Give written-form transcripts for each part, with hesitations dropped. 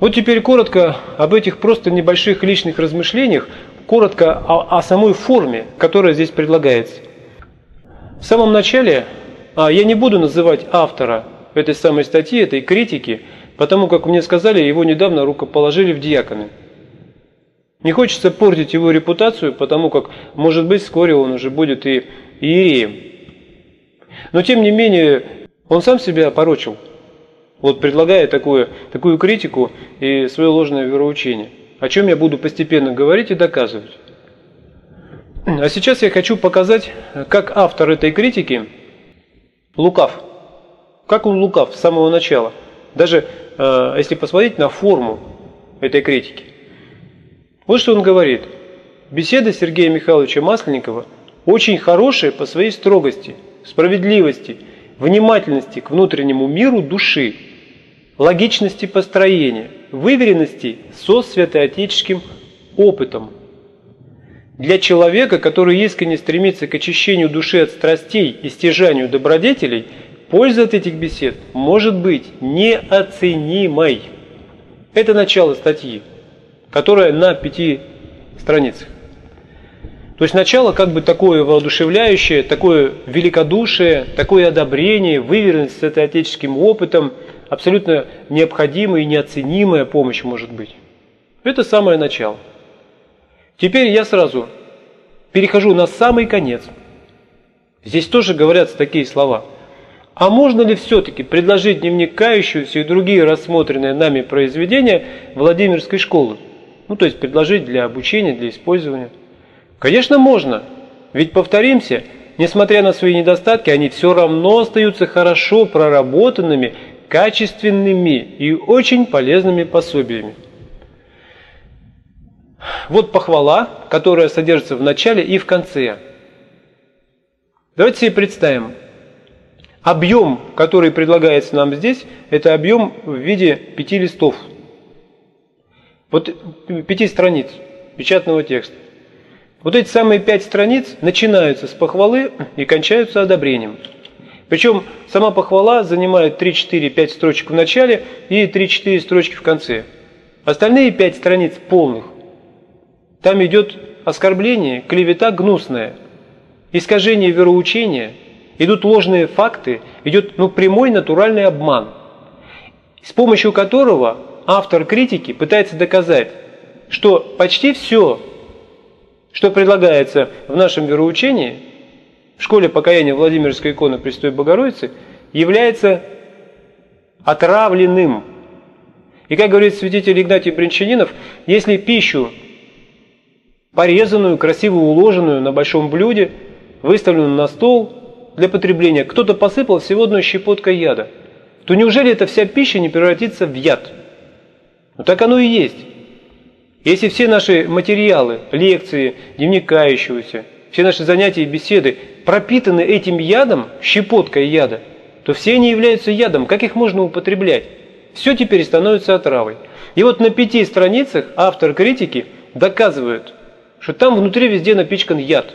Вот теперь коротко об этих просто небольших личных размышлениях, коротко о самой форме, которая здесь предлагается. В самом начале я не буду называть автора этой самой статьи, этой критики, потому как мне сказали, его недавно рукоположили в диаконы. Не хочется портить его репутацию, потому как, может быть, вскоре он уже будет и иереем. Но, тем не менее, он сам себя опорочил, вот предлагая такую критику и свое ложное вероучение, о чем я буду постепенно говорить и доказывать. А сейчас я хочу показать, как автор этой критики лукав. Как он лукав с самого начала. Даже если посмотреть на форму этой критики. Вот что он говорит. Беседа Сергея Михайловича Масленникова очень хорошая по своей строгости, справедливости, внимательности к внутреннему миру души, логичности построения, выверенности со святоотеческим опытом. Для человека, который искренне стремится к очищению души от страстей и стяжанию добродетелей, польза от этих бесед может быть неоценимой. Это начало статьи, которая на 5 страницах. То есть начало как бы такое воодушевляющее, такое великодушие, такое одобрение, выверенность с отеческим опытом, абсолютно необходимая и неоценимая помощь может быть. Это самое начало. Теперь я сразу перехожу на самый конец. Здесь тоже говорятся такие слова. А можно ли все-таки предложить дневник кающегося и другие рассмотренные нами произведения Владимирской школы? То есть предложить для обучения, для использования. Конечно, можно. Ведь, повторимся, несмотря на свои недостатки, они все равно остаются хорошо проработанными, качественными и очень полезными пособиями. Вот похвала, которая содержится в начале и в конце. Давайте себе представим. Объем, который предлагается нам здесь, это объем в виде 5 листов. Вот 5 страниц печатного текста. Вот эти самые 5 страниц начинаются с похвалы и кончаются одобрением. Причем сама похвала занимает 3-4-5 строчек в начале и 3-4 строчки в конце. Остальные 5 страниц полных. Там идет оскорбление, клевета гнусная, искажение вероучения, идут ложные факты, идет прямой натуральный обман, с помощью которого автор критики пытается доказать, что почти все, что предлагается в нашем вероучении, в школе покаяния Владимирской иконы Пресвятой Богородицы, является отравленным. И как говорит святитель Игнатий Брянчанинов, если пищу, порезанную, красиво уложенную на большом блюде, выставленную на стол для потребления, кто-то посыпал всего одной щепоткой яда, то неужели эта вся пища не превратится в яд? Так оно и есть. Если все наши материалы, лекции, дневник кающегося, все наши занятия и беседы пропитаны этим ядом, щепоткой яда, то все они являются ядом. Как их можно употреблять? Все теперь становится отравой. И вот на 5 страницах автор критики доказывает, что там внутри везде напичкан яд.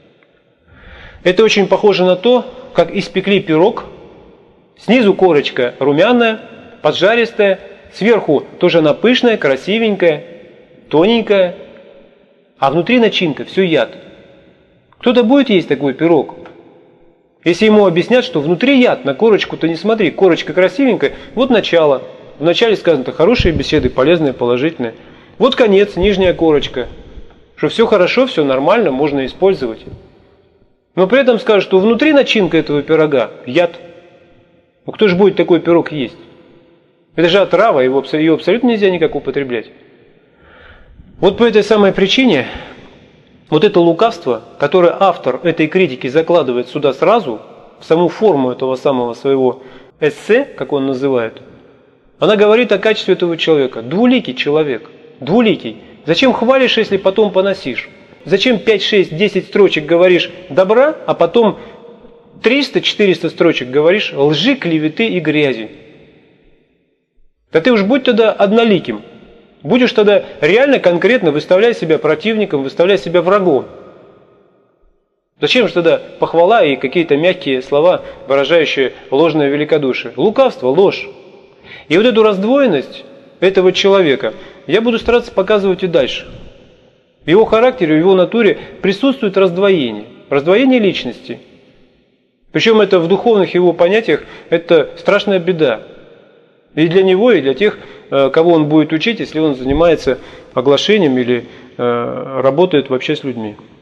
Это очень похоже на то, как испекли пирог. Снизу корочка румяная, поджаристая, сверху тоже она пышная, красивенькая, тоненькая, а внутри начинка, все яд. Кто-то будет есть такой пирог? Если ему объяснят, что внутри яд, на корочку-то не смотри, корочка красивенькая, вот начало. В начале сказано, хорошие беседы, полезные, положительные. Вот конец, нижняя корочка, что все хорошо, все нормально, можно использовать. Но при этом скажут, что внутри начинка этого пирога яд. Кто же будет такой пирог есть? Это же отрава, ее абсолютно нельзя никак употреблять. Вот по этой самой причине, вот это лукавство, которое автор этой критики закладывает сюда сразу, в саму форму этого самого своего эссе, как он называет, она говорит о качестве этого человека. Двуликий человек, двуликий. Зачем хвалишь, если потом поносишь? Зачем 5, 6, 10 строчек говоришь добра, а потом 300-400 строчек говоришь лжи, клеветы и грязи? Да ты уж будь тогда одноликим. Будешь тогда реально конкретно выставлять себя противником, выставлять себя врагом. Зачем же тогда похвала и какие-то мягкие слова, выражающие ложное великодушие? Лукавство, ложь. И вот эту раздвоенность этого человека я буду стараться показывать и дальше. В его характере, в его натуре присутствует раздвоение, раздвоение личности. Причем это в духовных его понятиях это страшная беда. И для него, и для тех, кого он будет учить, если он занимается оглашением или работает вообще с людьми.